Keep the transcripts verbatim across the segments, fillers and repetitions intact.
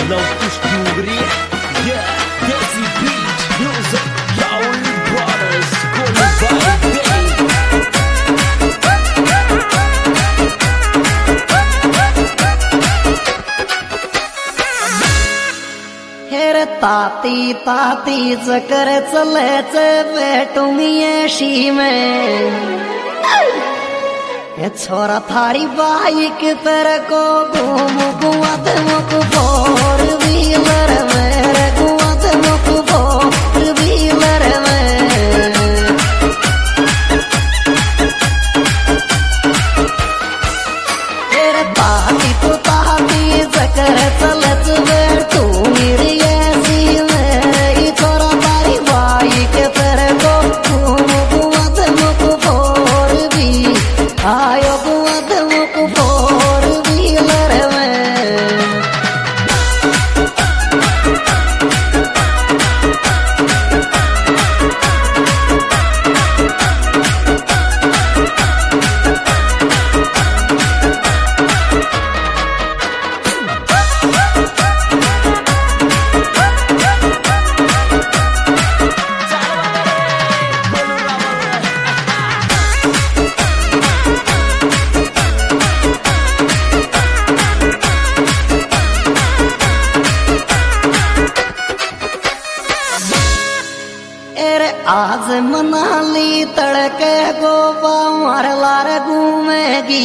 Love Ungria, yeah, Desi Beach, music, Raul Brothers, Golden Vibe, हेरे ताती ताती चकर चलेच भेटूंगी में छोरा थारी बाइक पर को घूम गुआत मुख फोर व्हीलर मेरे गुआत मुख फोर व्हीलर में तेरे ताती तो ताती चकर चलत बैठू मेरी ऐसी में छोरा थारी बाइक पर को घूम गुआत मुख फोर भी आयो गुआत मुख फोर व्हीलर में आज मनाली तड़के गोवा मारलार घूमेगी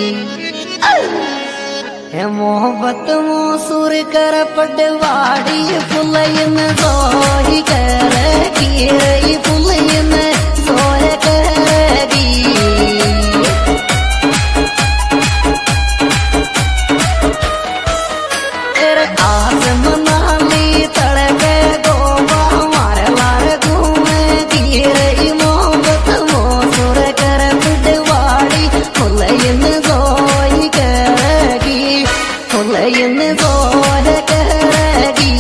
हे मोहब्बत मोसूर कर पटवाड़ी फुलयन जोही करेगी रे फुलयन जोहे करेगी तेरे आज मनाली तड़के गोवा मारलार रही मोहब्बत मोसूर कर पटवाड़ी फुलयन जोही करेगी फुलयन जोहे करेगी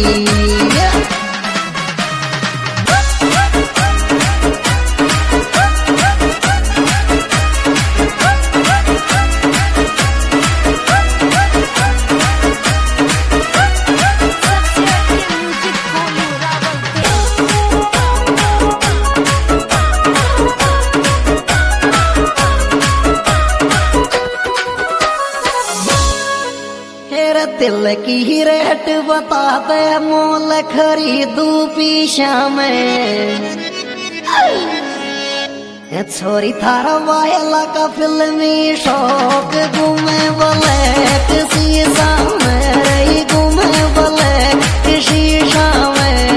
दिल की रेट बता दे मोल खरीदू पीछा में छोरी थारा वायला का फिल्मी शौक घूमे ब्लैक शीशा में रही घूमे ब्लैक शीशा में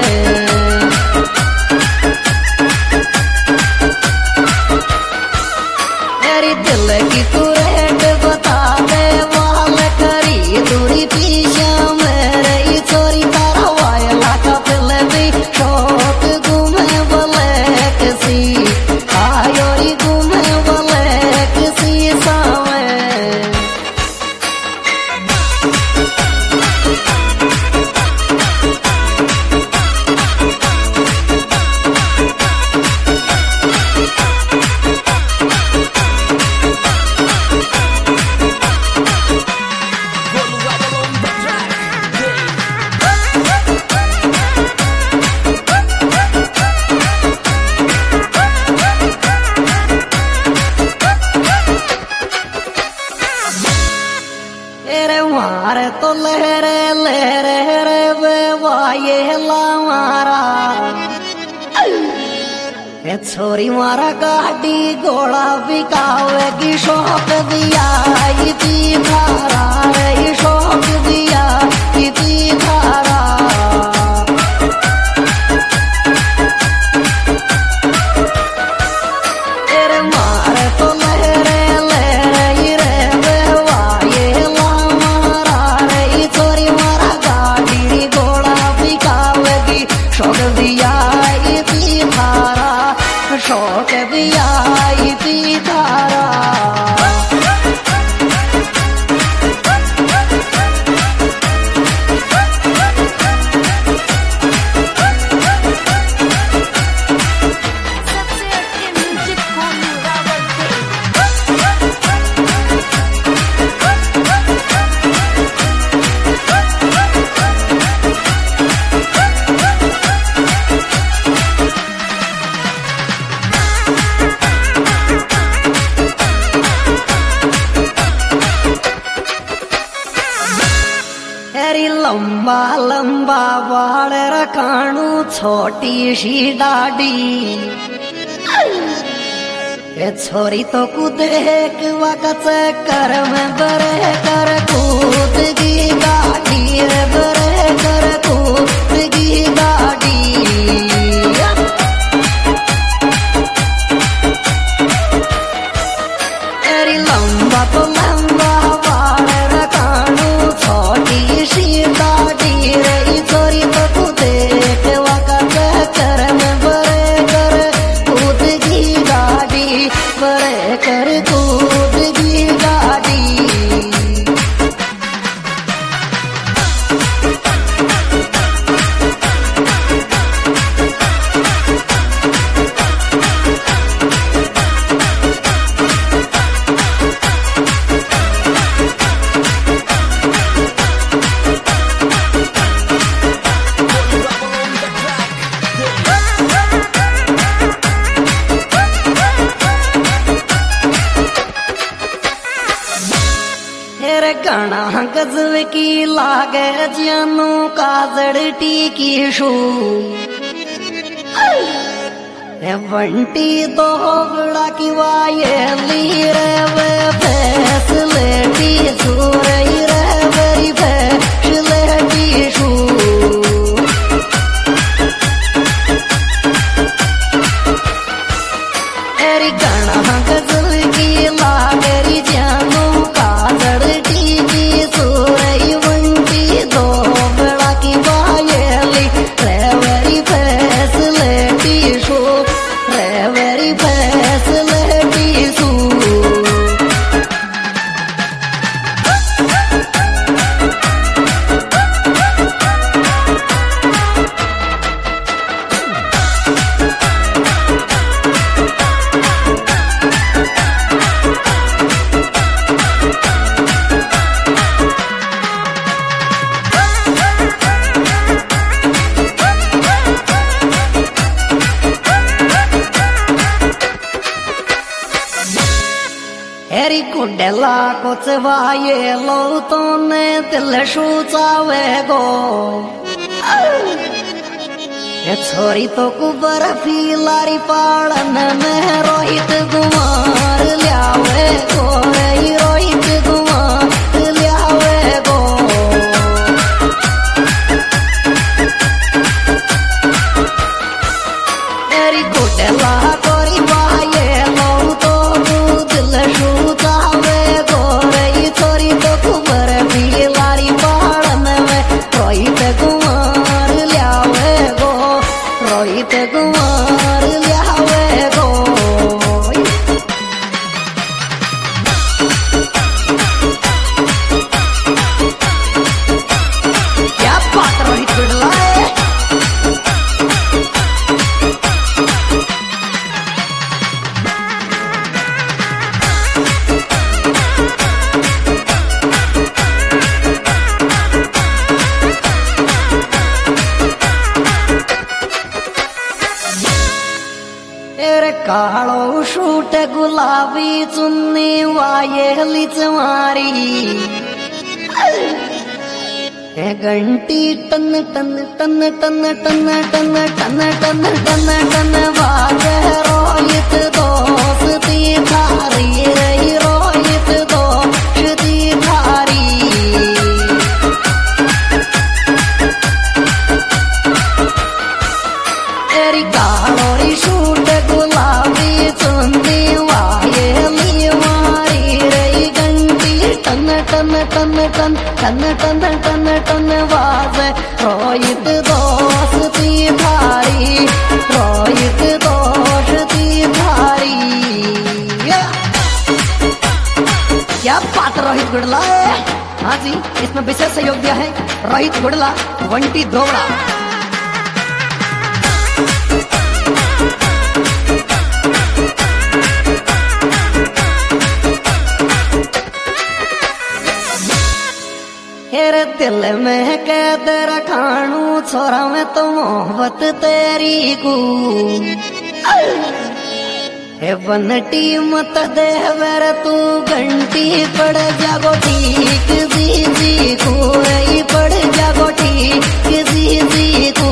मेरी दिल की तू रेट बता दे वाल खरीदूरी पीछा मेरी छोरी तारा वायला का फिल्मी शौक घूमे ब्लैक सी आयोरी घूमे ब्लैक शीशा में मारे तो लहरे लहरे रे वे वाये मारा ए छोरी मारा गाड़ी घोड़ा बिकावेगी शौक दिया इती धारा रे शौक दिया इती धारा तेरे मारे तो लहरे लहरे रे वे वाये छोरी मारा गाड़ी घोड़ा बिकावेगी शौक दिया इती धारा शौक दिया इती धारा छोटी सी डाडी ए छोरी तो कुदेक वकत कर में बरे कर कूद की गाड़ी रे बरे कर कूद की गाड़ी तेरी लंबा तो लंबा बाल रखानू छोटी सी डाडी रे छोरी तो कुदेक वकत कर में बरे कर कूद की गाड़ी बड़े कर कूद की गाड़ी गणा गजब की लागे जानू काजड़ टीकी शू बंटी तो बड़ा की वाये ली रे वे फैसले टी सूरई रे वेरी फैसले टी शू एरी गणा गजब की लागे जानू काजड़ हेरी कुंडला कुछ वाये लो तो ने दिल शूचावे गो ये छोरी तो कुबर फीलारी पाड़न में रोहित कुमार लियावे गो रे रोहित कुमार लियावे गो हेरी कुंडला कोरी वाये लो तो दिल शूचावे गो रे छोरी तो कुबर फीलारी पाड़न में रोहित कुमार लियावे गो रोहित कुमार लियावे गो क्या बात रोहित बिड़ला है कालो शूट गुलाबी चुन्नी वाये मारी घंटी टन टन टन टन टन टन टन टन टन टन बाजे रोहित दोस्ती थारी रे रोहित दोस्ती थारी तेरी कालोरी शूट गुलाबी चुन्नी वाये ली मारी रे घंटी टन टन टन टन टन टन टन टन बाजे रोहित दोस्ती थारी रोहित दोस्ती थारी क्या बात रोहित गुड़ला है। हाँ जी, इसमें विशेष सहयोग दिया है रोहित गुड़ला वंटी धोबड़ा। हेरे दिल में कैद रखानू छोरा में तो मोहब्बत तेरी को हे बनटी मत दे वर तू घंटी पड़ जागो ठीक जी जी को पड़ जागो ठीक जी जी को